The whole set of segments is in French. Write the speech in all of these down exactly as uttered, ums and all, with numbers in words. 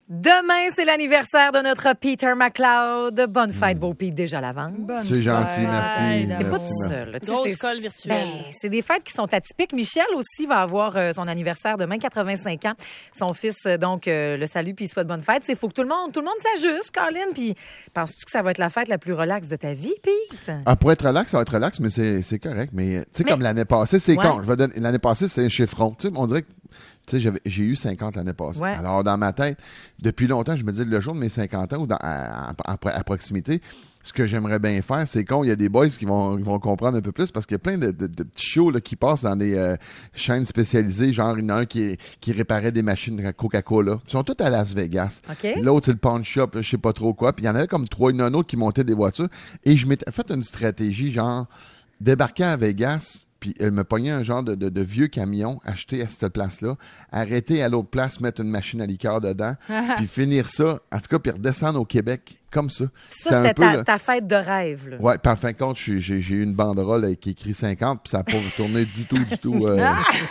Demain, c'est l'anniversaire de notre Peter McLeod. Bonne fête, mmh. beau Pete, déjà à l'avance. Bonne c'est fête. Gentil, merci. T'es pas tout seul. Grosse colle virtuelle. Ben, c'est des fêtes qui sont atypiques. Michel aussi va avoir euh, son anniversaire demain, quatre-vingt-cinq ans. Son fils, euh, donc, euh, le salue puis il souhaite bonne fête. Il faut que tout le monde, tout le monde s'ajuste, Colin. Puis penses-tu que ça va être la fête la plus relaxe de ta vie, Pete? Ah, pour être relax, ça va être relax, mais c'est, c'est correct. Mais, tu sais, comme l'année passée, c'est ouais. con. Je vais donner, l'année passée, c'était un chiffron. Tu sais, on dirait que Tu sais, j'avais, j'ai eu cinquante l'année passée. Ouais. Alors, dans ma tête, depuis longtemps, je me dis, le jour de mes cinquante ans ou dans, à, à, à, à proximité, ce que j'aimerais bien faire, c'est qu'on, il y a des boys qui vont, qui vont comprendre un peu plus parce qu'il y a plein de, de, de petits shows là, qui passent dans des euh, chaînes spécialisées. Genre, il y en a un qui, qui réparait des machines à Coca-Cola. Ils sont tous à Las Vegas. Okay. L'autre, c'est le pawn shop, je sais pas trop quoi. Puis il y en avait comme trois, il y en a un autre qui montait des voitures. Et je m'étais fait une stratégie, genre, débarquer à Vegas. Puis elle me pognait un genre de, de, de vieux camion acheté à cette place-là, arrêter à l'autre place, mettre une machine à liqueur dedans, puis finir ça, en tout cas, puis redescendre au Québec comme ça. Ça, c'était, c'était ta, le... ta fête de rêve. Là. Ouais, puis en fin de compte, j'ai, j'ai, j'ai eu une banderole avec écrit cinquante, puis ça n'a pas tourné du tout, du tout. Euh,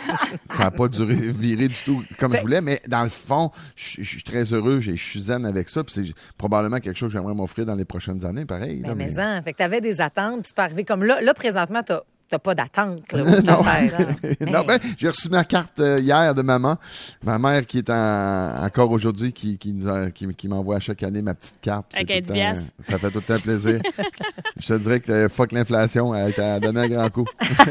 ça n'a pas duré, viré du tout comme fait... je voulais, mais dans le fond, je suis très heureux, je suis zen avec ça, puis c'est probablement quelque chose que j'aimerais m'offrir dans les prochaines années, pareil. Ben, là, mais mais ça, fait que t'avais des attentes, puis c'est pas arrivé comme là. Là, présentement, t'as T'as pas d'attente, là, pour non. faire, non, ben, j'ai reçu ma carte euh, hier de maman. Ma mère qui est en, encore aujourd'hui, qui, qui, nous a, qui, qui m'envoie à chaque année ma petite carte. Avec un temps, ça fait tout le temps plaisir. Je te dirais que euh, fuck l'inflation, elle t'a donné un grand coup.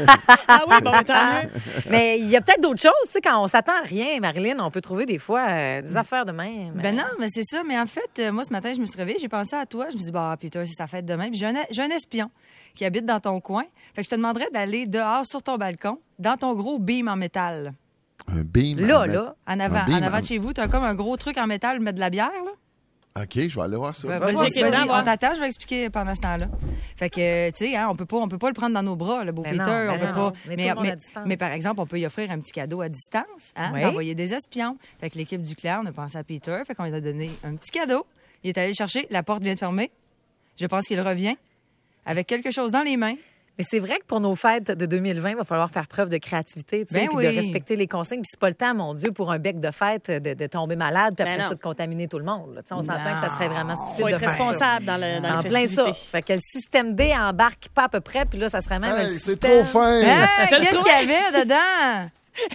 Ah oui, bon, tant mieux. Mais il y a peut-être d'autres choses, tu sais, quand on s'attend à rien, Marilyn, on peut trouver des fois euh, des affaires de même. Ben non, mais c'est ça. Mais en fait, euh, moi, ce matin, je me suis réveillée, j'ai pensé à toi. Je me suis dit, bah, Peter, c'est sa fête demain. Puis j'ai un, j'ai un espion qui habite dans ton coin. Fait que je te demanderais d'aller dehors sur ton balcon, dans ton gros beam en métal. Un beam? Là, en là. En avant, en avant de chez vous, tu as comme un gros truc en métal pour mettre de la bière, là. OK, je vais aller voir ça. Ben, vas-y, vas-y, vas-y, on t'attend, je vais expliquer pendant ce temps-là. Fait que, tu sais, hein, on peut pas, on peut pas le prendre dans nos bras, le beau mais Peter. Non, on peut non, pas. Mais, mais, mais, mais par exemple, on peut y offrir un petit cadeau à distance, hein, oui. d'envoyer des espions. Fait que l'équipe du Clair, on a pensé à Peter, fait qu'on lui a donné un petit cadeau. Il est allé le chercher, la porte vient de fermer. Je pense qu'il revient avec quelque chose dans les mains. Mais c'est vrai que pour nos fêtes de deux mille vingt, il va falloir faire preuve de créativité, tu sais, ben puis oui. de respecter les consignes. Puis c'est pas le temps, mon Dieu, pour un bec de fête de, de tomber malade, puis après ben ça de contaminer tout le monde. Là. On non. s'entend que ça serait vraiment stupide faut de être faire responsable ça. dans le dans En les plein festivités. ça. Fait que le système D embarque pas à peu près, puis là, ça serait même hey, un c'est système... trop fin! Hey, qu'est-ce qu'il y avait dedans?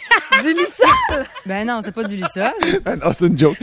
Du lissol! Ben non, c'est pas du lissol. Ben non, c'est une joke.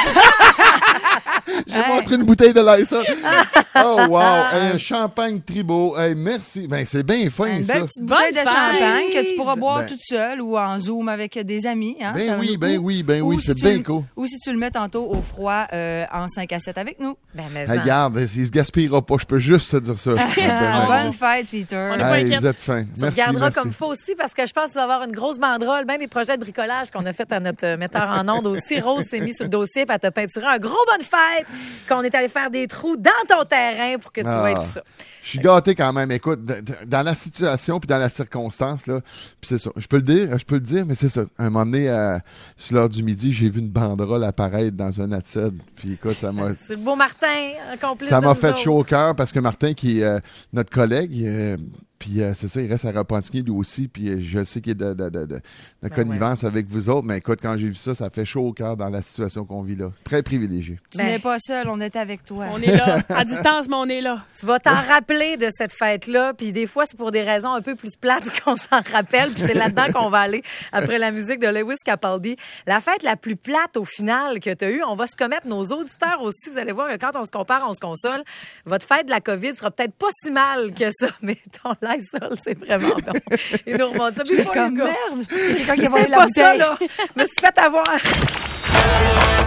J'ai hey. montré une bouteille de Lysol. Oh, wow! Hey, un champagne Tribo. Hey, merci. Ben, c'est bien fin, une ça. Une belle petite bouteille Bonne de champagne fête. que tu pourras boire ben, toute seule ou en Zoom avec des amis. Hein, ben ça, oui, ou, ben oui, ben oui, si c'est bien le, cool. Ou si tu le mets tantôt au froid euh, en cinq à sept avec nous. Ben, mais hey, regarde, il se gaspillera pas. Je peux juste te dire ça. Bonne fête, Peter. On est pas hey, inquiète. vous êtes fin. Tu Merci, regarderas merci. comme faut aussi, parce que je pense qu'il va y avoir une grosse banderole, bien des projets de bricolage qu'on a fait à notre metteur en ondes aussi. Rose s'est mis sur le dossier, puis elle t'a peinturé un gros bonne fête, qu'on est allé faire des trous dans ton terrain pour que tu Ah. vois tout ça. Je suis gâté quand même. Écoute, d- d- dans la situation puis dans la circonstance, là, puis c'est ça. Je peux le dire, je peux le dire, mais c'est ça. À un moment donné, euh, sur l'heure du midi, j'ai vu une banderole apparaître dans un A-T-S E D. Puis écoute, ça m'a... C'est le beau Martin, un complice Ça de m'a nous fait autres. chaud au cœur parce que Martin, qui est euh, notre collègue, euh, puis euh, c'est ça, il reste à Repentigny lui aussi, puis euh, je sais qu'il est de, de, de, de, de Ben connivence avec vous autres, mais écoute, quand j'ai vu ça, ça fait chaud au cœur dans la situation qu'on vit là. Très privilégié. Tu Ben. n'es pas seul, on est avec toi. On est là. À distance, mais on est là. Tu vas t'en rappeler de cette fête-là, puis des fois, c'est pour des raisons un peu plus plates qu'on s'en rappelle, puis c'est là-dedans qu'on va aller après la musique de Lewis Capaldi. La fête la plus plate, au final, que tu as eue, on va se commettre, nos auditeurs aussi, vous allez voir que quand on se compare, on se console. Votre fête de la COVID sera peut-être pas si mal que ça, mais ton Lysol, c'est vraiment bon. Il nous remonte ça. C'est comme merde! Quelqu'un qui a C'est volé la pas bouteille. ça, là. Je me suis fait avoir.